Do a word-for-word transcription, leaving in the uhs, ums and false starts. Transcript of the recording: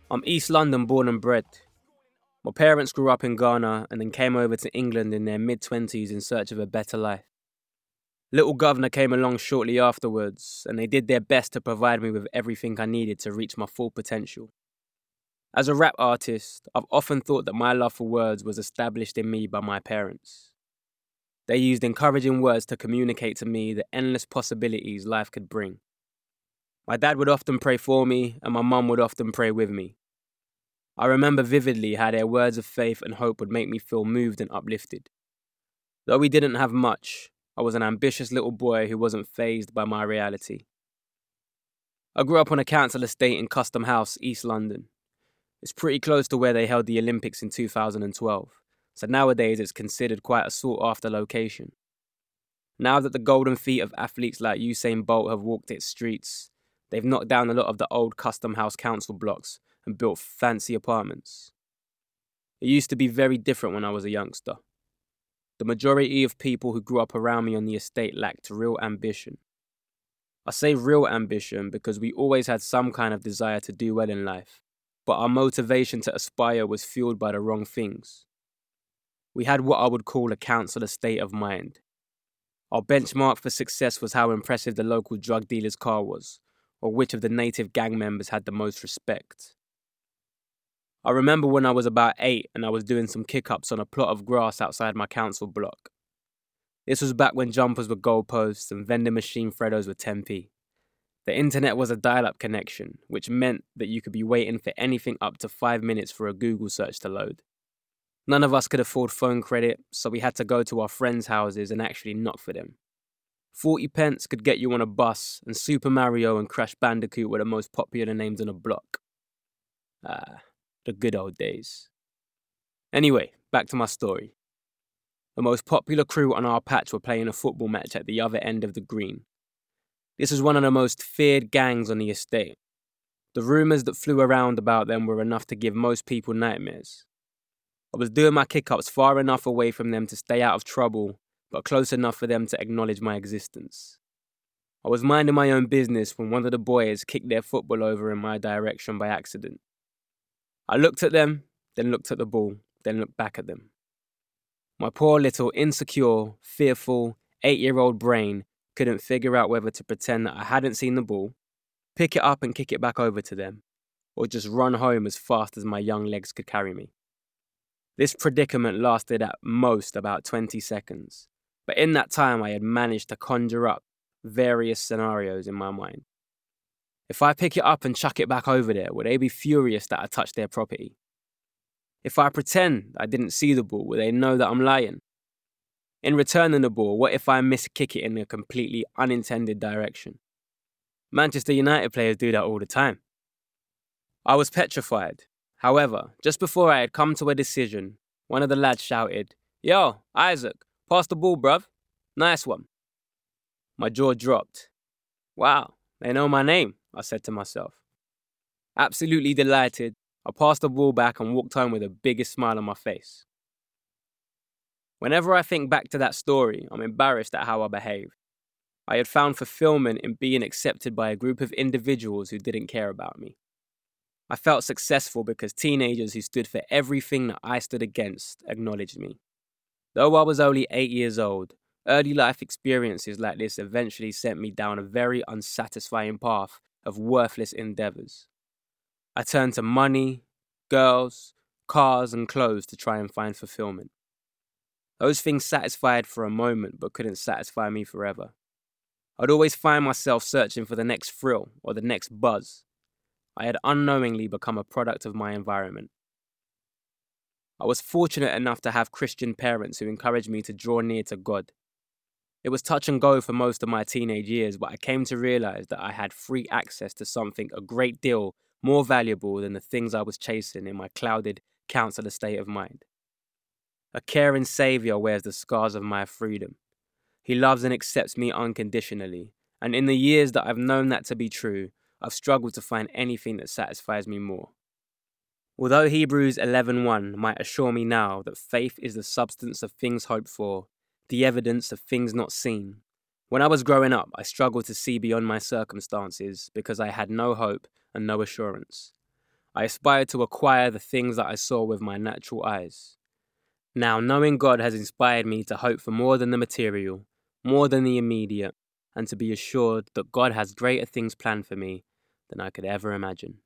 I'm East London born and bred. My parents grew up in Ghana and then came over to England in their mid twenties in search of a better life. Little Governor came along shortly afterwards, and they did their best to provide me with everything I needed to reach my full potential. As a rap artist, I've often thought that my love for words was established in me by my parents. They used encouraging words to communicate to me the endless possibilities life could bring. My dad would often pray for me, and my mum would often pray with me. I remember vividly how their words of faith and hope would make me feel moved and uplifted. Though we didn't have much, I was an ambitious little boy who wasn't fazed by my reality. I grew up on a council estate in Custom House, East London. It's pretty close to where they held the Olympics in two thousand twelve, so nowadays it's considered quite a sought-after location. Now that the golden feet of athletes like Usain Bolt have walked its streets, they've knocked down a lot of the old Custom House council blocks and built fancy apartments. It used to be very different when I was a youngster. The majority of people who grew up around me on the estate lacked real ambition. I say real ambition because we always had some kind of desire to do well in life, but our motivation to aspire was fueled by the wrong things. We had what I would call a council state of mind. Our benchmark for success was how impressive the local drug dealer's car was, or which of the native gang members had the most respect. I remember when I was about eight and I was doing some kick-ups on a plot of grass outside my council block. This was back when jumpers were goalposts and vending machine Freddos were ten p. The internet was a dial-up connection, which meant that you could be waiting for anything up to five minutes for a Google search to load. None of us could afford phone credit, so we had to go to our friends' houses and actually knock for them. forty pence could get you on a bus, and Super Mario and Crash Bandicoot were the most popular names on the block. Ah. The good old days. Anyway, back to my story. The most popular crew on our patch were playing a football match at the other end of the green. This was one of the most feared gangs on the estate. The rumours that flew around about them were enough to give most people nightmares. I was doing my kick-ups far enough away from them to stay out of trouble, but close enough for them to acknowledge my existence. I was minding my own business when one of the boys kicked their football over in my direction by accident. I looked at them, then looked at the ball, then looked back at them. My poor little insecure, fearful, eight-year-old brain couldn't figure out whether to pretend that I hadn't seen the ball, pick it up and kick it back over to them, or just run home as fast as my young legs could carry me. This predicament lasted at most about twenty seconds, but in that time I had managed to conjure up various scenarios in my mind. If I pick it up and chuck it back over there, would they be furious that I touched their property? If I pretend I didn't see the ball, will they know that I'm lying? In returning the ball, what if I miskick it in a completely unintended direction? Manchester United players do that all the time. I was petrified. However, just before I had come to a decision, one of the lads shouted, "Yo, Isaac, pass the ball, bruv. Nice one." My jaw dropped. Wow, they know my name, I said to myself. Absolutely delighted, I passed the ball back and walked home with the biggest smile on my face. Whenever I think back to that story, I'm embarrassed at how I behaved. I had found fulfillment in being accepted by a group of individuals who didn't care about me. I felt successful because teenagers who stood for everything that I stood against acknowledged me. Though I was only eight years old, early life experiences like this eventually sent me down a very unsatisfying path of worthless endeavors. I turned to money, girls, cars, and clothes to try and find fulfillment. Those things satisfied for a moment but couldn't satisfy me forever. I'd always find myself searching for the next thrill or the next buzz. I had unknowingly become a product of my environment. I was fortunate enough to have Christian parents who encouraged me to draw near to God. It was touch and go for most of my teenage years, but I came to realize that I had free access to something a great deal more valuable than the things I was chasing in my clouded, counsellor state of mind. A caring Saviour wears the scars of my freedom. He loves and accepts me unconditionally, and in the years that I've known that to be true, I've struggled to find anything that satisfies me more. Although Hebrews eleven one might assure me now that faith is the substance of things hoped for, the evidence of things not seen, when I was growing up, I struggled to see beyond my circumstances because I had no hope and no assurance. I aspired to acquire the things that I saw with my natural eyes. Now, knowing God has inspired me to hope for more than the material, more than the immediate, and to be assured that God has greater things planned for me than I could ever imagine.